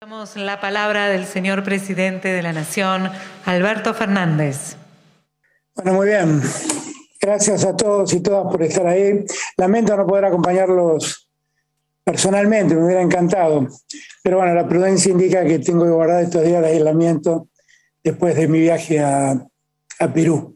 Damos la palabra del señor presidente de la Nación, Alberto Fernández. Bueno, muy bien. Gracias a todos y todas por estar ahí. Lamento no poder acompañarlos personalmente, me hubiera encantado. Pero bueno, la prudencia indica que tengo que guardar estos días de aislamiento después de mi viaje a Perú.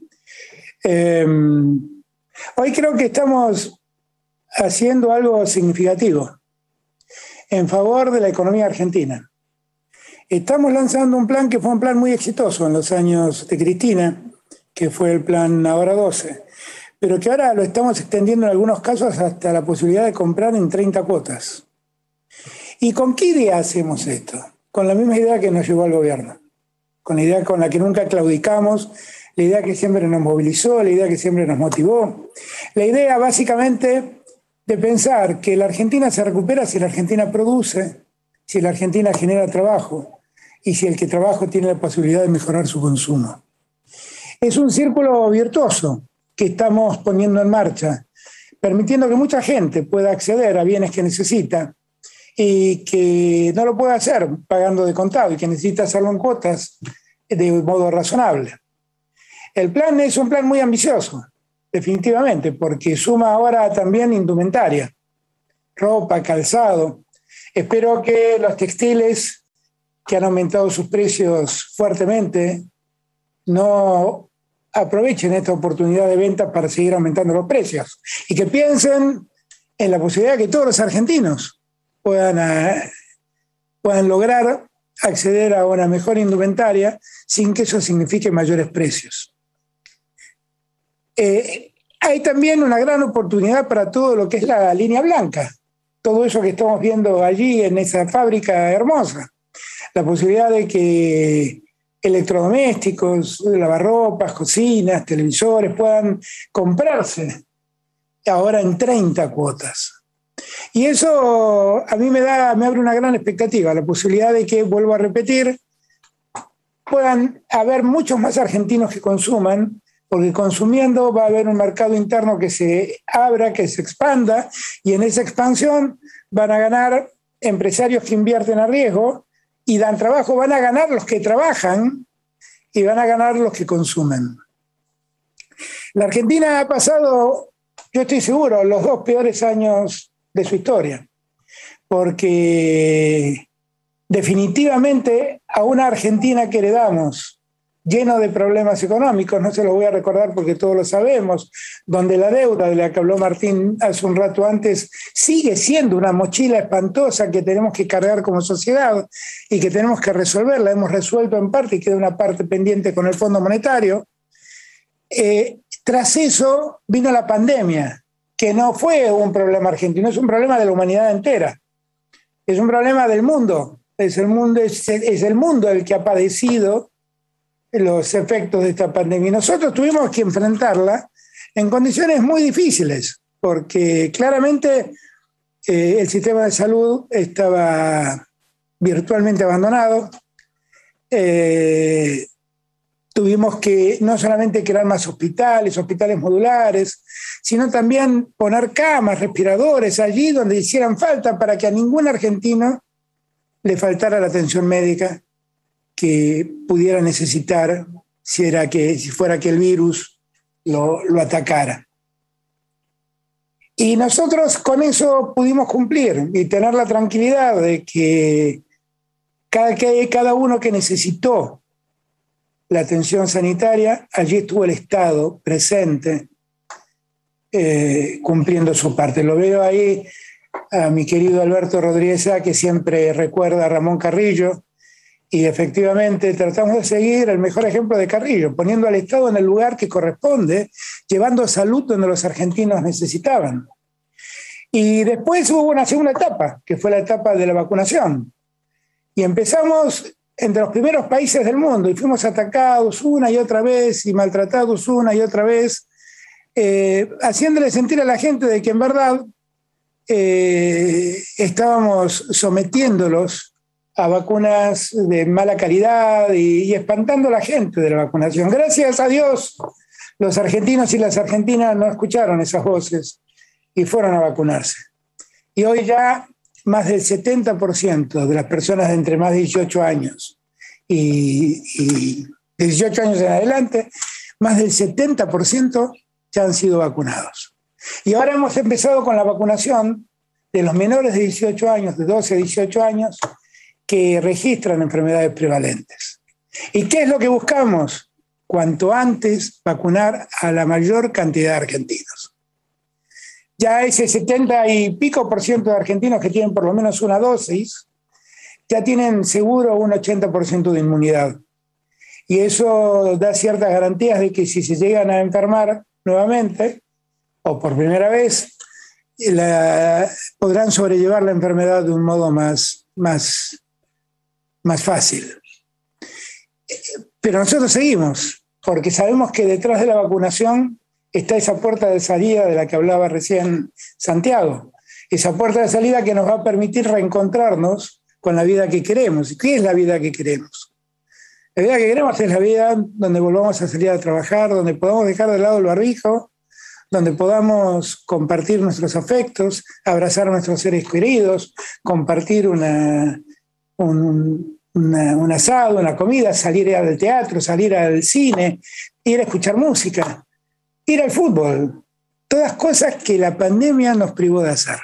Hoy creo que estamos haciendo algo significativo en favor de la economía argentina. Estamos lanzando un plan que fue un plan muy exitoso en los años de Cristina, que fue el plan Ahora 12, pero que ahora lo estamos extendiendo en algunos casos hasta la posibilidad de comprar en 30 cuotas. ¿Y con qué idea hacemos esto? Con la misma idea que nos llevó al gobierno, con la idea con la que nunca claudicamos, la idea que siempre nos movilizó, la idea que siempre nos motivó, la idea básicamente de pensar que la Argentina se recupera si la Argentina produce, si la Argentina genera trabajo y si el que trabaja tiene la posibilidad de mejorar su consumo. Es un círculo virtuoso que estamos poniendo en marcha, permitiendo que mucha gente pueda acceder a bienes que necesita y que no lo puede hacer pagando de contado y que necesita hacerlo en cuotas de modo razonable. El plan es un plan muy ambicioso, definitivamente, porque suma ahora también indumentaria, ropa, calzado. Espero que los textiles que han aumentado sus precios fuertemente no aprovechen esta oportunidad de venta para seguir aumentando los precios y que piensen en la posibilidad de que todos los argentinos puedan lograr acceder a una mejor indumentaria sin que eso signifique mayores precios. Hay también una gran oportunidad para todo lo que es la línea blanca, todo eso que estamos viendo allí en esa fábrica hermosa, la posibilidad de que electrodomésticos, lavarropas, cocinas, televisores puedan comprarse ahora en 30 cuotas. Y eso a mí me abre una gran expectativa, la posibilidad de que, vuelvo a repetir, puedan haber muchos más argentinos que consuman, porque consumiendo va a haber un mercado interno que se abra, que se expanda, y en esa expansión van a ganar empresarios que invierten a riesgo y dan trabajo, van a ganar los que trabajan y van a ganar los que consumen. La Argentina ha pasado, yo estoy seguro, los 2 peores años de su historia, porque definitivamente a una Argentina que heredamos lleno de problemas económicos, no se los voy a recordar porque todos lo sabemos, donde la deuda de la que habló Martín hace un rato antes sigue siendo una mochila espantosa que tenemos que cargar como sociedad y que tenemos que resolver, la hemos resuelto en parte y queda una parte pendiente con el Fondo Monetario. Tras eso vino la pandemia, que no fue un problema argentino, es un problema de la humanidad entera, es un problema del mundo, es el mundo el que ha padecido los efectos de esta pandemia. Y nosotros tuvimos que enfrentarla en condiciones muy difíciles, porque claramente el sistema de salud estaba virtualmente abandonado. Tuvimos que no solamente crear más hospitales modulares, sino también poner camas, respiradores allí donde hicieran falta para que a ningún argentino le faltara la atención médica que pudiera necesitar si fuera que el virus lo atacara. Y nosotros con eso pudimos cumplir y tener la tranquilidad de que cada uno que necesitó la atención sanitaria, allí estuvo el Estado presente cumpliendo su parte. Lo veo ahí a mi querido Alberto Rodríguez, que siempre recuerda a Ramón Carrillo, y efectivamente tratamos de seguir el mejor ejemplo de Carrillo, poniendo al Estado en el lugar que corresponde, llevando salud donde los argentinos necesitaban. Y después hubo una segunda etapa, que fue la etapa de la vacunación. Y empezamos entre los primeros países del mundo y fuimos atacados una y otra vez y maltratados una y otra vez, haciéndole sentir a la gente de que en verdad estábamos sometiéndolos a vacunas de mala calidad y espantando a la gente de la vacunación. Gracias a Dios, los argentinos y las argentinas no escucharon esas voces y fueron a vacunarse. Y hoy ya más del 70% de las personas de entre más de 18 años y de 18 años en adelante, más del 70% ya han sido vacunados. Y ahora hemos empezado con la vacunación de los menores de 18 años, de 12 a 18 años, que registran enfermedades prevalentes. ¿Y qué es lo que buscamos? Cuanto antes vacunar a la mayor cantidad de argentinos. Ya ese 70 y pico % de argentinos que tienen por lo menos una dosis, ya tienen seguro un 80% de inmunidad. Y eso da ciertas garantías de que si se llegan a enfermar nuevamente, o por primera vez, podrán sobrellevar la enfermedad de un modo más fácil. Pero nosotros seguimos, porque sabemos que detrás de la vacunación está esa puerta de salida de la que hablaba recién Santiago. Esa puerta de salida que nos va a permitir reencontrarnos con la vida que queremos. ¿Y qué es la vida que queremos? La vida que queremos es la vida donde volvamos a salir a trabajar, donde podamos dejar de lado el barbijo, donde podamos compartir nuestros afectos, abrazar a nuestros seres queridos, compartir un asado, una comida, salir al teatro, salir al cine, ir a escuchar música, ir al fútbol. Todas cosas que la pandemia nos privó de hacer.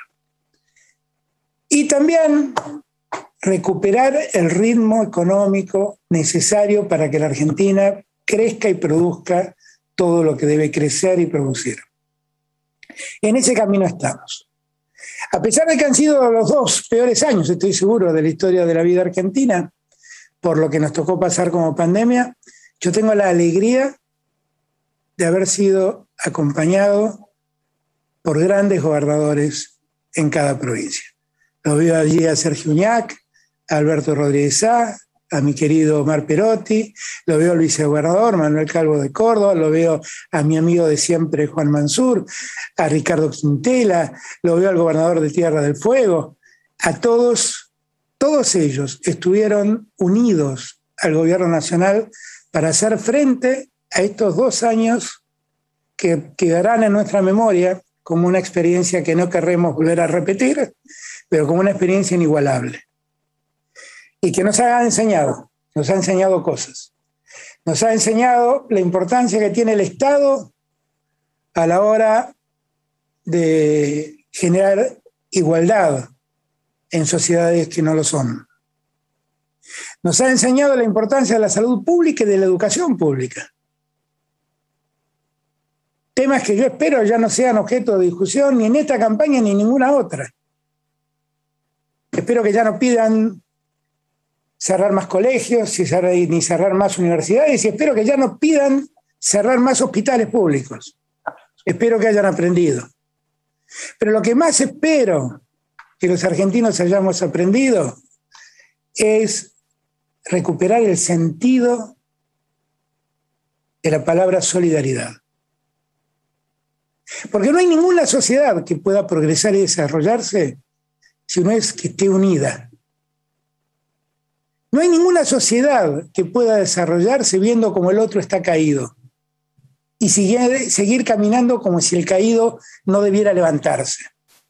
Y también recuperar el ritmo económico necesario para que la Argentina crezca y produzca todo lo que debe crecer y producir. En ese camino estamos. A pesar de que han sido los 2 peores años, estoy seguro, de la historia de la vida argentina, por lo que nos tocó pasar como pandemia, yo tengo la alegría de haber sido acompañado por grandes gobernadores en cada provincia. Lo veo allí a Sergio Uñac, a Alberto Rodríguez Sá, a mi querido Omar Perotti, lo veo al vicegobernador Manuel Calvo de Córdoba, lo veo a mi amigo de siempre Juan Mansur, a Ricardo Quintela, lo veo al gobernador de Tierra del Fuego. A todos ellos estuvieron unidos al gobierno nacional para hacer frente a estos 2 años que quedarán en nuestra memoria como una experiencia que no querremos volver a repetir, pero como una experiencia inigualable. Y que nos ha enseñado cosas. Nos ha enseñado la importancia que tiene el Estado a la hora de generar igualdad en sociedades que no lo son. Nos ha enseñado la importancia de la salud pública y de la educación pública. Temas que yo espero ya no sean objeto de discusión ni en esta campaña ni en ninguna otra. Espero que ya no pidan cerrar más colegios, ni cerrar más universidades, y espero que ya no pidan cerrar más hospitales públicos. Espero que hayan aprendido. Pero lo que más espero que los argentinos hayamos aprendido es recuperar el sentido de la palabra solidaridad. Porque no hay ninguna sociedad que pueda progresar y desarrollarse si no es que esté unida. No hay ninguna sociedad que pueda desarrollarse viendo como el otro está caído y seguir caminando como si el caído no debiera levantarse.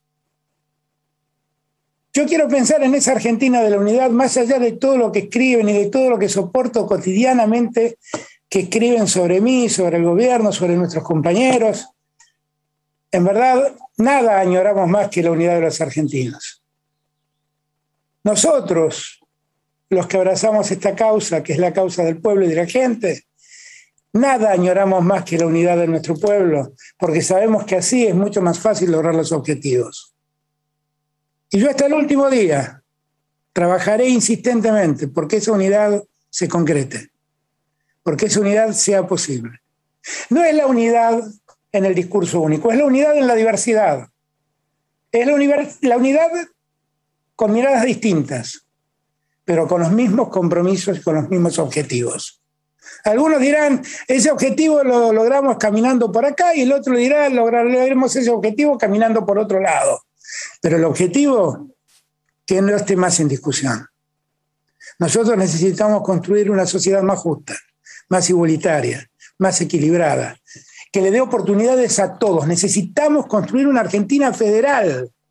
Yo quiero pensar en esa Argentina de la unidad, más allá de todo lo que escriben y de todo lo que soporto cotidianamente que escriben sobre mí, sobre el gobierno, sobre nuestros compañeros. En verdad, nada añoramos más que la unidad de los argentinos. Nosotros, los que abrazamos esta causa, que es la causa del pueblo y de la gente, nada añoramos más que la unidad de nuestro pueblo, porque sabemos que así es mucho más fácil lograr los objetivos. Y yo hasta el último día trabajaré insistentemente porque esa unidad se concrete, porque esa unidad sea posible. No es la unidad en el discurso único, es la unidad en la diversidad. Es la unidad con miradas distintas, pero con los mismos compromisos y con los mismos objetivos. Algunos dirán, ese objetivo lo logramos caminando por acá, y el otro dirá, lograremos ese objetivo caminando por otro lado. Pero el objetivo que no esté más en discusión. Nosotros necesitamos construir una sociedad más justa, más igualitaria, más equilibrada, que le dé oportunidades a todos. Necesitamos construir una Argentina federal,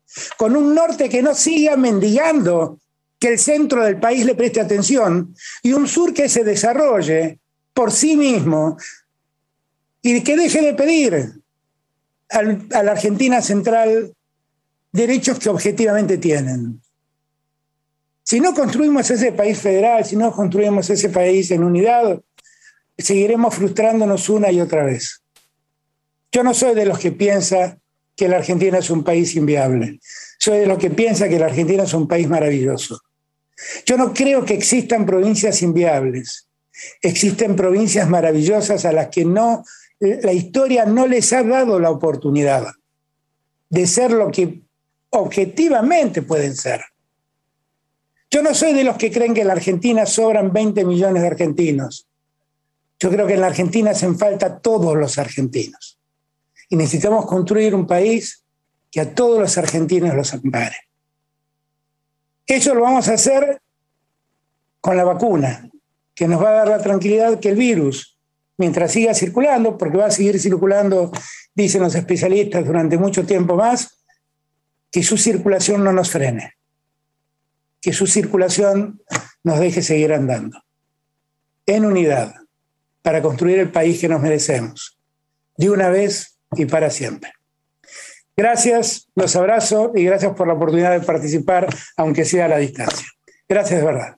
con un norte que no siga mendigando que el centro del país le preste atención y un sur que se desarrolle por sí mismo y que deje de pedir a la Argentina central derechos que objetivamente tienen. Si no construimos ese país federal, si no construimos ese país en unidad, seguiremos frustrándonos una y otra vez. Yo no soy de los que piensa que la Argentina es un país inviable. Soy de los que piensa que la Argentina es un país maravilloso. Yo no creo que existan provincias inviables. Existen provincias maravillosas a las que la historia no les ha dado la oportunidad de ser lo que objetivamente pueden ser. Yo no soy de los que creen que en la Argentina sobran 20 millones de argentinos. Yo creo que en la Argentina hacen falta todos los argentinos. Y necesitamos construir un país que a todos los argentinos los ampare. Eso lo vamos a hacer con la vacuna, que nos va a dar la tranquilidad que el virus, mientras siga circulando, porque va a seguir circulando, dicen los especialistas, durante mucho tiempo más, que su circulación no nos frene, que su circulación nos deje seguir andando, en unidad, para construir el país que nos merecemos, de una vez y para siempre. Gracias, los abrazo y gracias por la oportunidad de participar, aunque sea a la distancia. Gracias de verdad.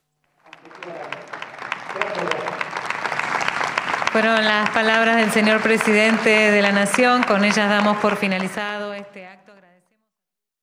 Fueron las palabras del señor presidente de la Nación. Con ellas damos por finalizado este acto.